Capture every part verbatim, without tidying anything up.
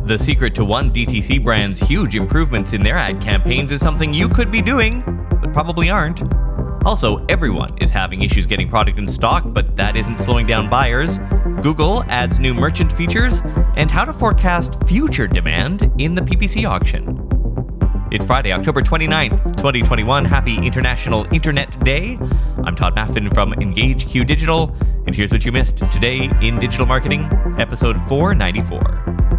The secret to one D T C brand's huge improvements in their ad campaigns is something you could be doing, but probably aren't. Also, everyone is having issues getting product in stock, but that isn't slowing down buyers. Google adds new merchant features, and how to forecast future demand in the P P C auction. It's Friday, October twenty-ninth, twenty twenty-one. Happy International Internet Day. I'm Todd Maffin from Engage Q Digital, and here's what you missed today in digital marketing, episode four ninety-four.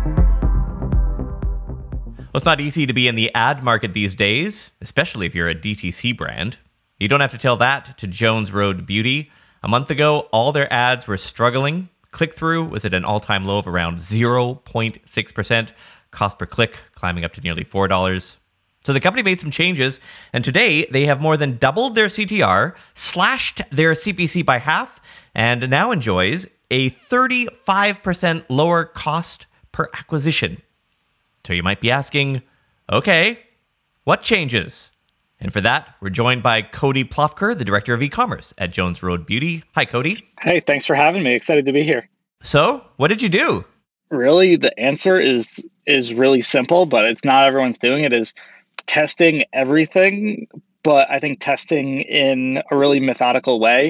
Well, it's not easy to be in the ad market these days, especially if you're a D T C brand. You don't have to tell that to Jones Road Beauty. A month ago, all their ads were struggling. Click-through was at an all-time low of around zero point six percent. Cost per click climbing up to nearly four dollars. So the company made some changes, and today they have more than doubled their C T R, slashed their C P C by half, and now enjoys a thirty-five percent lower cost per acquisition. So you might be asking, okay, what changes? And for that, we're joined by Cody Plofker, the Director of E-commerce at Jones Road Beauty. Hi, Cody. Hey, thanks for having me. Excited to be here. So, what did you do? Really, the answer is is really simple, but it's not everyone's doing it, is testing everything, but I think testing in a really methodical way.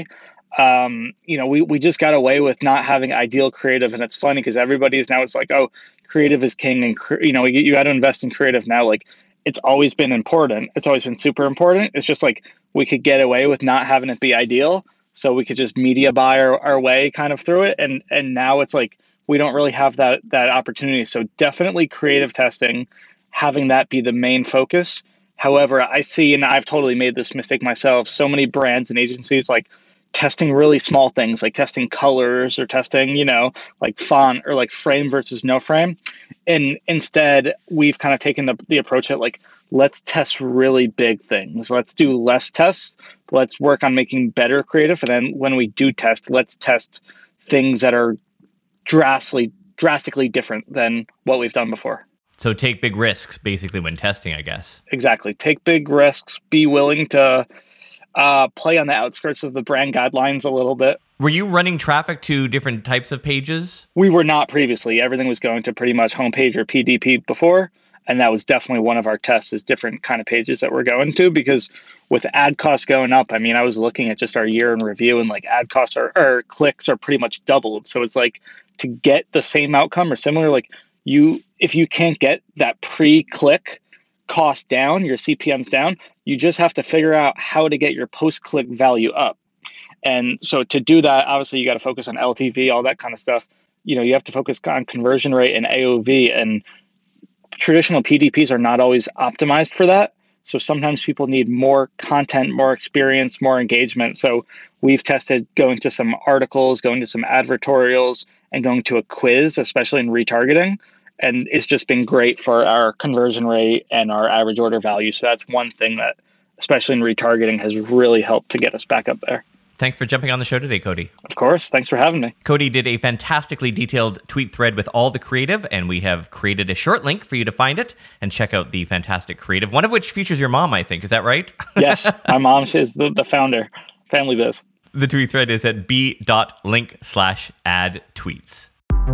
Um, you know, we, we just got away with not having ideal creative, and it's funny because everybody is now, it's like, oh, creative is king, and cre- you know, you, you got to invest in creative now. Like, it's always been important. It's always been super important. It's just like we could get away with not having it be ideal, so we could just media buy our, our way kind of through it. And and now it's like we don't really have that that opportunity. So definitely creative testing, having that be the main focus. However, I see, and I've totally made this mistake myself, so many brands and agencies like testing really small things, like testing colors or testing, you know, like font or like frame versus no frame. And instead, we've kind of taken the, the approach that like, let's test really big things. Let's do less tests. Let's work on making better creative. And then when we do test, let's test things that are drastically, drastically different than what we've done before. So take big risks, basically, when testing, I guess. Exactly. Take big risks. Be willing to uh, play on the outskirts of the brand guidelines a little bit. Were you running traffic to different types of pages? We were not previously. Everything was going to pretty much homepage or P D P before. And that was definitely one of our tests, is different kind of pages that we're going to, because with ad costs going up, I mean, I was looking at just our year in review, and like ad costs are, or clicks are pretty much doubled. So it's like, to get the same outcome or similar, like you, if you can't get that pre-click cost down, your C P Ms down, you just have to figure out how to get your post-click value up. And so to do that, obviously you got to focus on L T V, all that kind of stuff. You know, you have to focus on conversion rate and A O V, and traditional P D Ps are not always optimized for that. So sometimes people need more content, more experience, more engagement. So we've tested going to some articles, going to some advertorials, and going to a quiz, especially in retargeting. And it's just been great for our conversion rate and our average order value. So that's one thing that, especially in retargeting, has really helped to get us back up there. Thanks for jumping on the show today, Cody. Of course. Thanks for having me. Cody did a fantastically detailed tweet thread with all the creative, and we have created a short link for you to find it and check out the fantastic creative, one of which features your mom, I think. Is that right? Yes. My mom is the, the founder. Family biz. The tweet thread is at b.link slash add tweets.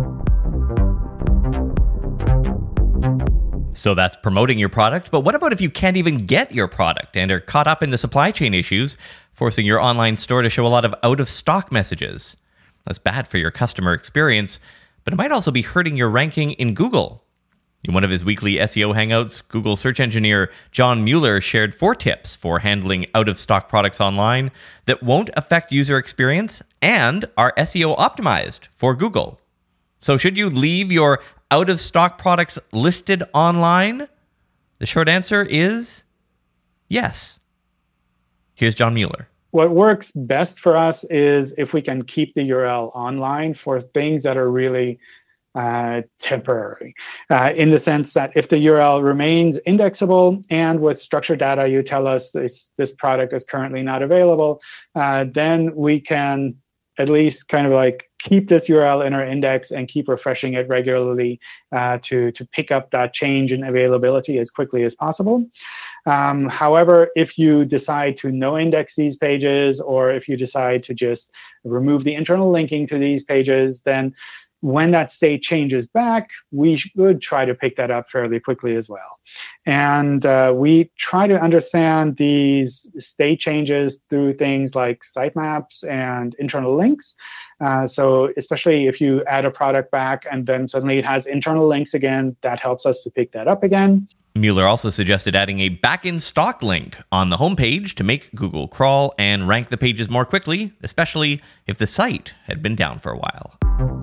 So that's promoting your product, but what about if you can't even get your product and are caught up in the supply chain issues, forcing your online store to show a lot of out-of-stock messages? That's bad for your customer experience, but it might also be hurting your ranking in Google. In one of his weekly S E O hangouts, Google search engineer John Mueller shared four tips for handling out-of-stock products online that won't affect user experience and are S E O optimized for Google. So should you leave your out-of-stock products listed online? The short answer is yes. Here's John Mueller. What works best for us is if we can keep the U R L online for things that are really uh, temporary, uh, in the sense that if the U R L remains indexable and with structured data you tell us this, this product is currently not available, uh, then we can at least kind of like keep this U R L in our index and keep refreshing it regularly uh, to, to pick up that change in availability as quickly as possible. Um, however, if you decide to no index these pages, or if you decide to just remove the internal linking to these pages, then when that state changes back, we would try to pick that up fairly quickly as well. And uh, we try to understand these state changes through things like sitemaps and internal links. Uh, so especially if you add a product back and then suddenly it has internal links again, that helps us to pick that up again. Mueller also suggested adding a back-in-stock link on the homepage to make Google crawl and rank the pages more quickly, especially if the site had been down for a while.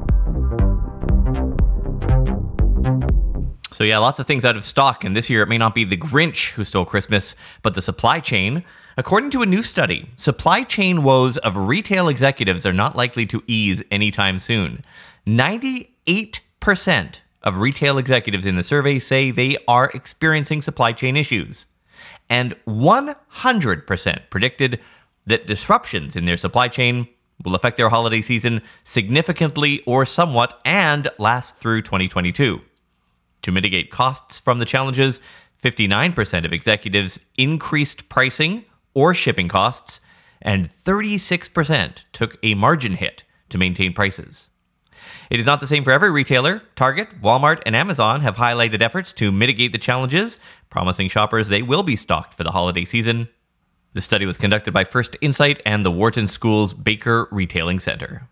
So yeah, lots of things out of stock, and this year it may not be the Grinch who stole Christmas, but the supply chain. According to a new study, supply chain woes of retail executives are not likely to ease anytime soon. ninety-eight percent of retail executives in the survey say they are experiencing supply chain issues. And one hundred percent predicted that disruptions in their supply chain will affect their holiday season significantly or somewhat and last through twenty twenty-two. To mitigate costs from the challenges, fifty-nine percent of executives increased pricing or shipping costs, and thirty-six percent took a margin hit to maintain prices. It is not the same for every retailer. Target, Walmart, and Amazon have highlighted efforts to mitigate the challenges, promising shoppers they will be stocked for the holiday season. The study was conducted by First Insight and the Wharton School's Baker Retailing Center.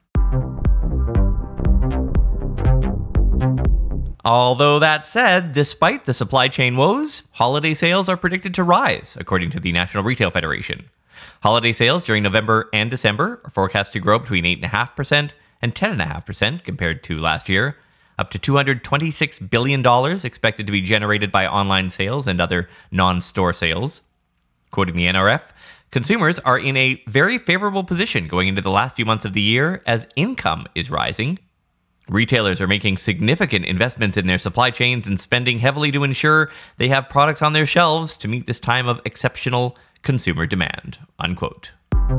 Although that said, despite the supply chain woes, holiday sales are predicted to rise, according to the National Retail Federation. Holiday sales during November and December are forecast to grow between eight point five percent and ten point five percent compared to last year, up to two hundred twenty-six billion dollars expected to be generated by online sales and other non-store sales. Quoting the N R F, consumers are in a very favorable position going into the last few months of the year as income is rising. Retailers are making significant investments in their supply chains and spending heavily to ensure they have products on their shelves to meet this time of exceptional consumer demand, unquote.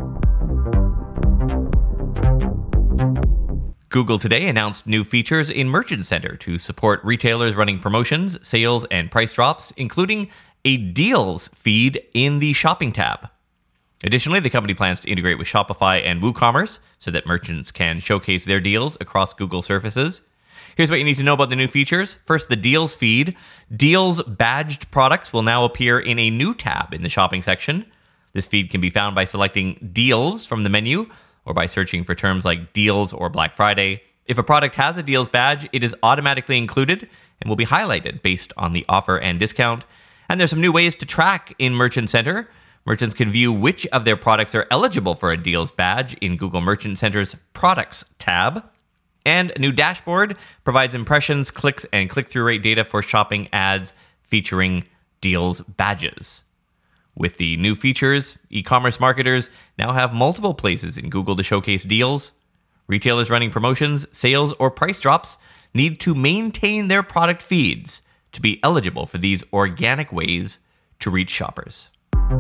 Google today announced new features in Merchant Center to support retailers running promotions, sales, and price drops, including a deals feed in the shopping tab. Additionally, the company plans to integrate with Shopify and WooCommerce so that merchants can showcase their deals across Google surfaces. Here's what you need to know about the new features. First, the deals feed. Deals badged products will now appear in a new tab in the shopping section. This feed can be found by selecting deals from the menu or by searching for terms like deals or Black Friday. If a product has a deals badge, it is automatically included and will be highlighted based on the offer and discount. And there's some new ways to track in Merchant Center. Merchants can view which of their products are eligible for a deals badge in Google Merchant Center's Products tab. And a new dashboard provides impressions, clicks, and click-through rate data for shopping ads featuring deals badges. With the new features, e-commerce marketers now have multiple places in Google to showcase deals. Retailers running promotions, sales, or price drops need to maintain their product feeds to be eligible for these organic ways to reach shoppers.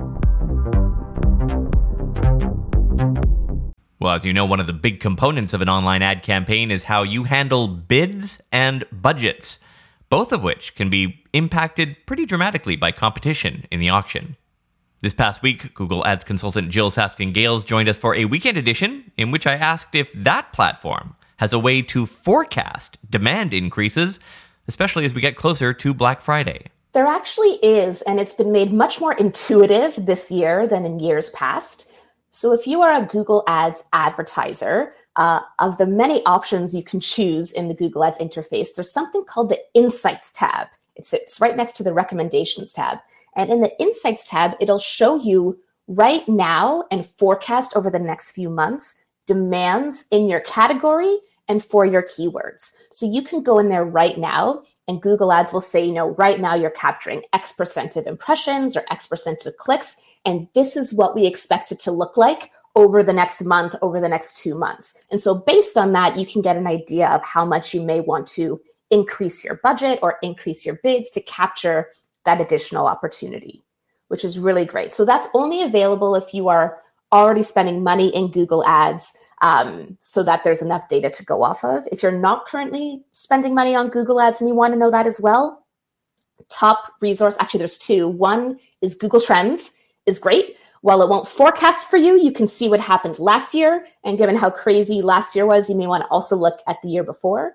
Well, as you know, one of the big components of an online ad campaign is how you handle bids and budgets, both of which can be impacted pretty dramatically by competition in the auction. This past week, Google Ads consultant Jill Saskin-Gales joined us for a weekend edition in which I asked if that platform has a way to forecast demand increases, especially as we get closer to Black Friday. There actually is, and it's been made much more intuitive this year than in years past. So if you are a Google Ads advertiser, uh, of the many options you can choose in the Google Ads interface, there's something called the Insights tab. It sits right next to the Recommendations tab. And in the Insights tab, it'll show you right now and forecast over the next few months demands in your category and for your keywords. So you can go in there right now and Google Ads will say, you know, right now you're capturing X percent of impressions or X percent of clicks. And this is what we expect it to look like over the next month, over the next two months. And so based on that, you can get an idea of how much you may want to increase your budget or increase your bids to capture that additional opportunity, which is really great. So that's only available if you are already spending money in Google Ads, um, so that there's enough data to go off of. If you're not currently spending money on Google Ads and you want to know that as well, top resource, actually there's two. One is Google Trends. Is great. While it won't forecast for you, you can see what happened last year. And given how crazy last year was, you may want to also look at the year before.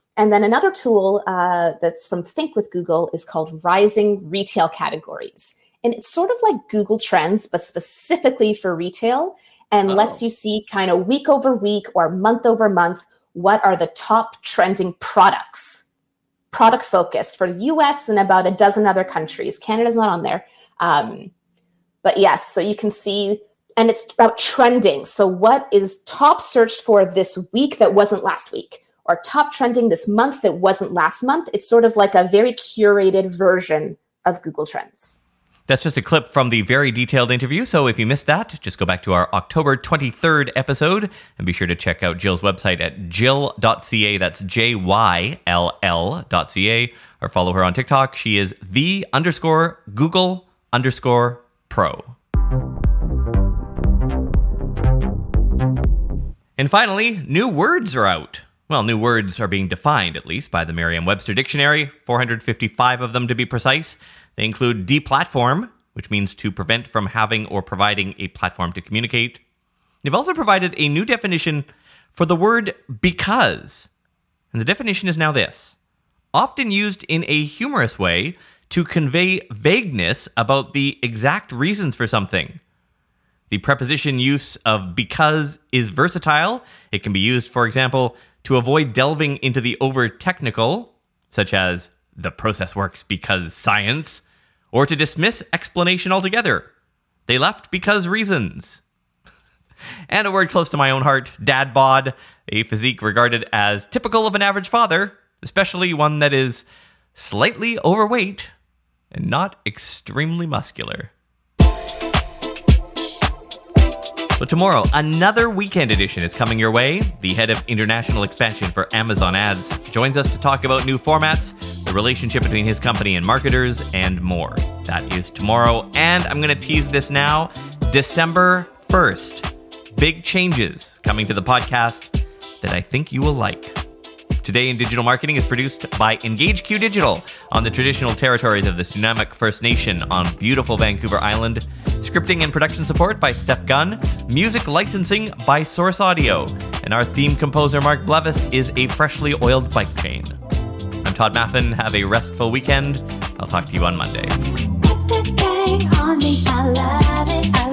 And then another tool uh, that's from Think with Google is called Rising Retail Categories. And it's sort of like Google Trends, but specifically for retail, and oh. lets you see kind of week over week or month over month, what are the top trending products, product focused for the U S and about a dozen other countries. Canada's not on there. Um, but yes, so you can see, and it's about trending. So what is top searched for this week that wasn't last week, or top trending this month that wasn't last month? It's sort of like a very curated version of Google Trends. That's just a clip from the very detailed interview, so if you missed that, just go back to our October twenty-third episode, and be sure to check out Jill's website at jill dot c a, that's J Y L L dot C A, or follow her on TikTok. She is the underscore Google underscore pro. And finally, new words are out. Well, new words are being defined, at least, by the Merriam-Webster Dictionary, four hundred fifty-five of them to be precise. They include deplatform, which means to prevent from having or providing a platform to communicate. They've also provided a new definition for the word because. And the definition is now this: often used in a humorous way to convey vagueness about the exact reasons for something. The preposition use of because is versatile. It can be used, for example, to avoid delving into the over-technical, such as the process works because science, or to dismiss explanation altogether. They left because reasons. And a word close to my own heart, dad bod, a physique regarded as typical of an average father, especially one that is slightly overweight and not extremely muscular. But tomorrow, another weekend edition is coming your way. The head of international expansion for Amazon Ads joins us to talk about new formats, the relationship between his company and marketers, and more. That is tomorrow, and I'm going to tease this now. December first, big changes coming to the podcast that I think you will like. Today in Digital Marketing is produced by EngageQ Digital on the traditional territories of the Stoneynamak First Nation on beautiful Vancouver Island. Scripting and production support by Steph Gunn. Music licensing by Source Audio. And our theme composer, Mark Blevis, is a freshly oiled bike chain. I'm Todd Maffin. Have a restful weekend. I'll talk to you on Monday. Put the gang on me. I love it. I